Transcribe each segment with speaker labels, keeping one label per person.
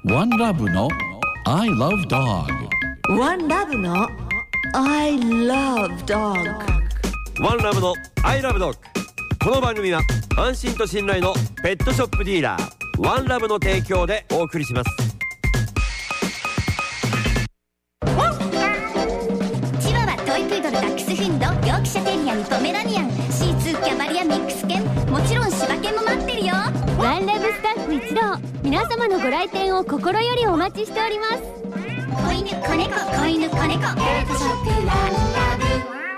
Speaker 1: One Love の I Love Dog。
Speaker 2: One Love の I Love Dog。
Speaker 3: ワンラブのアイラブドッグ。この番組は安心と信頼のペットショップディーラーワンラブの提供でお送りします。
Speaker 4: チワワ、トイプードル、ダックスフンド、ヨークシャテリアにポメラニアン、シーツー、キャバリア、ミックス犬、もちろん柴犬も待ってるよ。
Speaker 5: ワンラブスタッフ一同、皆様のご来店を心よりお待ちしております。
Speaker 4: 子犬、子猫、子犬、子猫、ペットショップワンラブ。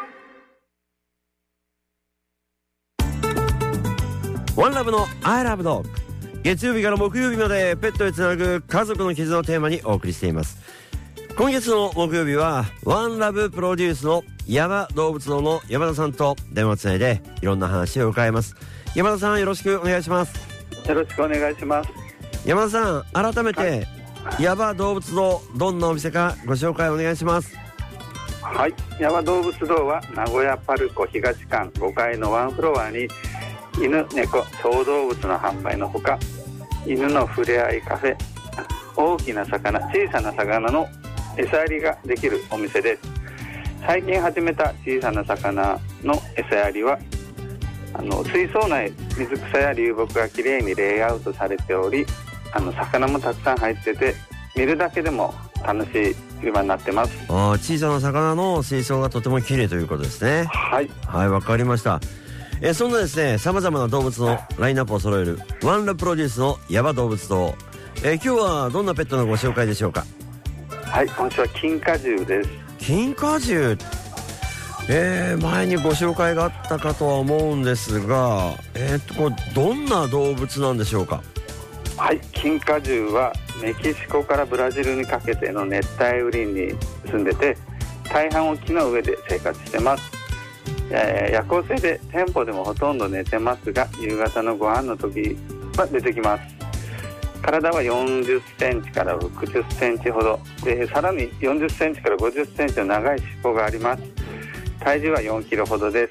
Speaker 3: ワンラブのアイラブドッグ。月曜日から木曜日までペットへつなぐ家族の絆をテーマにお送りしています。今月の木曜日はワンラブプロデュースの山動物堂の山田さんと電話つないでいろんな話を伺います。山田さん、よろしくお願いします。
Speaker 6: よろしくお願いします。
Speaker 3: 山田さん、改めて、山動物堂、どんなお店かご紹介お願いします。
Speaker 6: はい、山動物堂は名古屋パルコ東館5階のワンフロアに犬、猫、小動物の販売のほか、犬の触れ合いカフェ、大きな魚、小さな魚の餌やりができるお店です。最近始めた小さな魚の餌やりは水槽内、水草や流木がきれいにレイアウトされており、魚もたくさん入ってて見るだけでも楽しい売り場になってます。
Speaker 3: 小さな魚の水槽がとてもきれいということですね。
Speaker 6: はい、
Speaker 3: はい、わかりました。そんなですね、様々な動物のラインナップを揃えるワンラブプロデュースの山動物堂。今日はどんなペットのご紹介でしょうか？
Speaker 6: はい、今週は金果汁です。
Speaker 3: 金果汁、前にご紹介があったかとは思うんですが、これどんな動物なんでしょうか？
Speaker 6: はい、金果汁はメキシコからブラジルにかけての熱帯雨林に住んでて、大半を木の上で生活してます。夜行性で店舗でもほとんど寝てますが、夕方のご飯の時は出てきます。体は40センチから60センチほどで、さらに40センチから50センチの長い尻尾があります。体重は4キロほどです。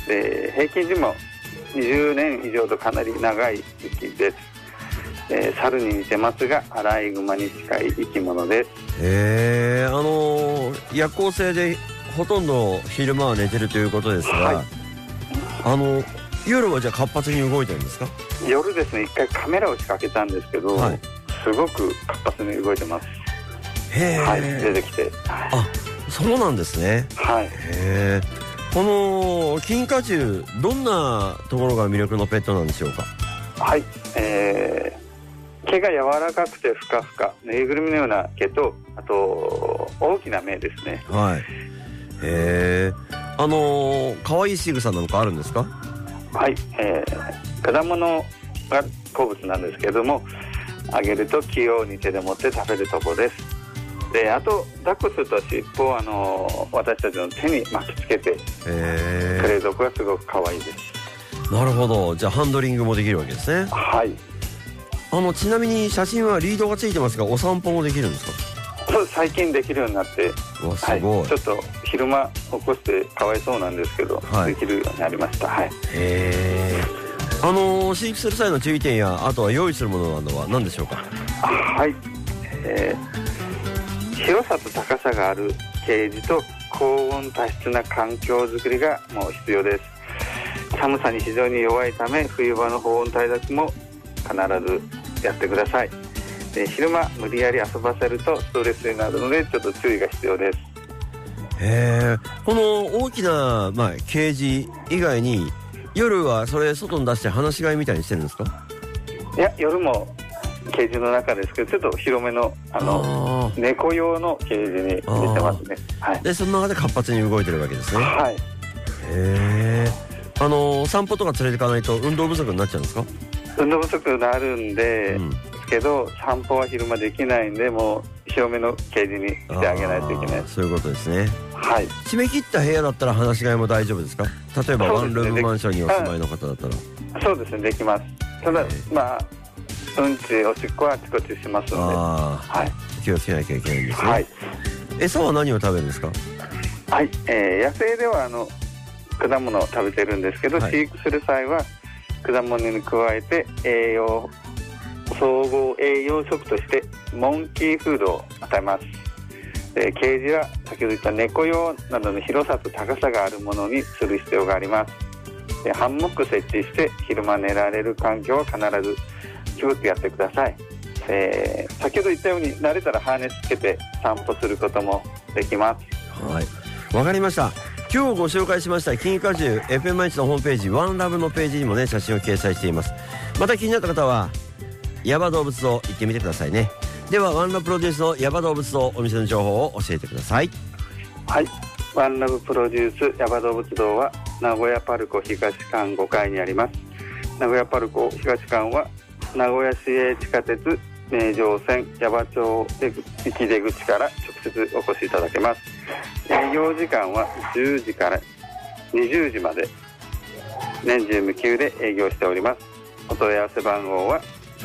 Speaker 6: で、平均寿命20年以上とかなり長い生きです。猿に似てますがアライグマに近い生き物です。
Speaker 3: 夜行性でほとんど昼間は寝てるということですが、はい、夜はじゃあ活発に動いてるんですか？
Speaker 6: 夜ですね、一回カメラを仕掛けたんですけど、はい、すごく活発に動いてます。はい、出てきて、
Speaker 3: あ、そうなんですね。
Speaker 6: はい。
Speaker 3: この金果汁、どんなところが魅力のペットなんでしょうか？
Speaker 6: はい、毛が柔らかくてふかふか、ぬいぐるみのような毛と、あと大きな目ですね。
Speaker 3: はい。可愛い仕草なんかあるんですか？
Speaker 6: はい、果物が好物なんですけれども、あげると器用に手で持って食べるとこです。で、あと抱っこすると尻尾を私たちの手に巻きつけてくれるとこがすごく可愛いです。
Speaker 3: なるほど。じゃあハンドリングもできるわけですね。
Speaker 6: はい。
Speaker 3: ちなみに写真はリードがついてますが、お散歩もできるんですか？
Speaker 6: そう、最近できるようになって、
Speaker 3: すごい、
Speaker 6: はい、ちょっと昼間起こしてかわいそうなんですけど、はい、できるようになりました。はい。
Speaker 3: 飼育する際の注意点や、あとは用意するものなどは何でしょうか？
Speaker 6: はい、広さと高さがあるケージと高温多湿な環境づくりがもう必要です。寒さに非常に弱いため、冬場の保温対策も必ずやってください。で、昼間無理やり遊ばせるとストレスになるので、ちょっと注意が必要です。
Speaker 3: この大きな、ケージ以外に夜はそれ外に出して放し飼いみたいにしてるんですか？
Speaker 6: いや、夜もケージの中ですけど、ちょっと広めの猫用のケージに入れてますね。はい。
Speaker 3: で、その中で活発に動いてるわけですね。
Speaker 6: はい。
Speaker 3: 散歩とか連れていかないと運動不足になっちゃうんですか？
Speaker 6: 運動不足になるんで、けど散歩は昼間できないんで、もう広めのケージにしてあげないといけない。
Speaker 3: そういうことですね。
Speaker 6: はい。
Speaker 3: 締め切った部屋だったら放し飼いも大丈夫ですか？例えばワンルームマンションにお住まいの方だったら。
Speaker 6: そうですね、できます。ただうんちおしっこはあちこちしますので、はい、
Speaker 3: 気をつけなきゃいけないんですね。
Speaker 6: はい。
Speaker 3: 餌は何を食べるんですか？
Speaker 6: はい、野生では果物を食べてるんですけど、はい、飼育する際は果物に加えて栄養総合栄養食としてモンキーフードを与えます。ケージは先ほど言った猫用などの広さと高さがあるものにする必要があります。ハンモック設置して昼間寝られる環境は必ず作ってやってください。先ほど言ったように慣れたらハーネスつけて散歩することもできます。
Speaker 3: はい、わかりました。今日ご紹介しました金果汁 FM 毎日のホームページワンラブのページにもね写真を掲載しています。また気になった方はヤバ動物堂行ってみてくださいね。ではワンラブプロデュースのヤバ動物堂お店の情報を教えてください。
Speaker 6: はい、ワンラブプロデュースヤバ動物堂は名古屋パルコ東館5階にあります。名古屋パルコ東館は名古屋市営地下鉄名城線矢場町行き出口から直接お越しいただけます。営業時間は10時から20時まで年中無休で営業しております。お問い合わせ番号は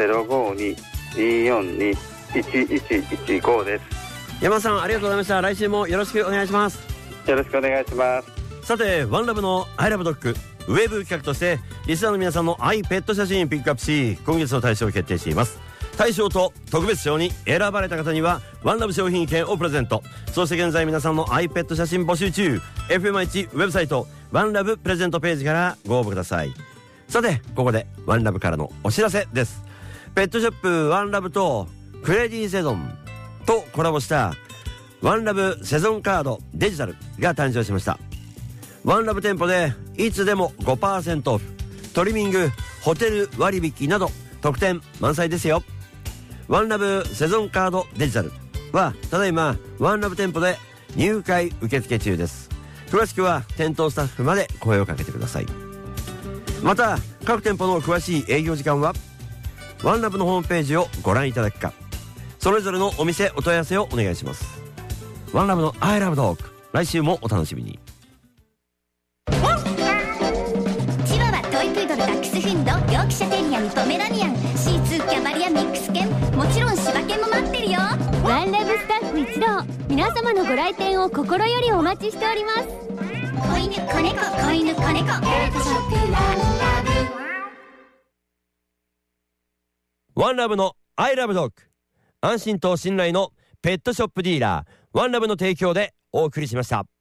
Speaker 6: 052-242-1115 です。
Speaker 3: 山田さんありがとうございました。来週もよろしくお願いします。
Speaker 6: よろしくお願いします。
Speaker 3: さてワンラブのアイラブドッグウェブ企画としてリスナーの皆さんのアイペット写真ピックアップし今月の大賞を決定しています。大賞と特別賞に選ばれた方にはワンラブ商品券をプレゼント。そして現在皆さんの iPad 写真募集中。 FM1 ウェブサイトワンラブプレゼントページからご応募ください。さてここでワンラブからのお知らせです。ペットショップワンラブとクレディセゾンとコラボしたワンラブセゾンカードデジタルが誕生しました。ワンラブ店舗でいつでも 5% オフ、トリミング、ホテル割引など特典満載ですよ。ワンラブセゾンカードデジタルはただいまワンラブ店舗で入会受付中です。詳しくは店頭スタッフまで声をかけてください。また各店舗の詳しい営業時間はワンラブのホームページをご覧いただくかそれぞれのお店お問い合わせをお願いします。ワンラブの I love dog 来週もお楽しみに。
Speaker 4: チワワ、トイプードル、ダックスフンド、ヨークシャテリアにポメラニアン、シーツー、キャバリア、ミックス犬、もちろん柴犬も待ってるよ。
Speaker 5: ワンラブスタッフ一同、皆様のご来店を心よりお待ちしております。
Speaker 4: 子犬、子猫、子犬、子猫、ペットショップワンラブ。
Speaker 3: ワンラブの I love dog 安心と信頼のペットショップディーラーワンラブの提供でお送りしました。